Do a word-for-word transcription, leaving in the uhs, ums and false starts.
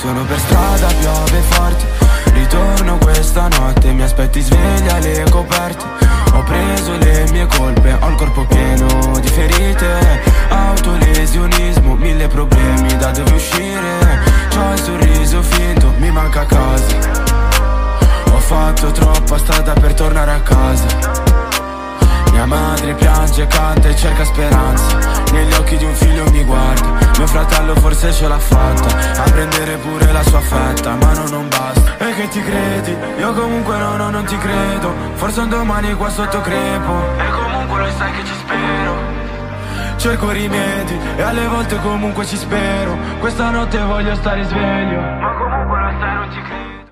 Sono per strada, piove forte, ritorno questa notte, mi aspetti sveglia le coperte. Ho preso le mie colpe, ho il corpo pieno di ferite, autolesionismo, mille problemi da dove uscire. C'ho il sorriso finto, mi manca casa. Ho fatto troppa strada per tornare a casa. Mia madre piange, canta e cerca speranza. Negli occhi di un figlio mi guarda. Mio fratello forse ce l'ha fatta a prendere pure la sua fetta, ma no, non basta. E che ti credi? Io comunque no, no, non ti credo. Forse un domani qua sotto crepo. E comunque lo sai che ci spero. Cerco rimedi e alle volte comunque ci spero. Questa notte voglio stare sveglio.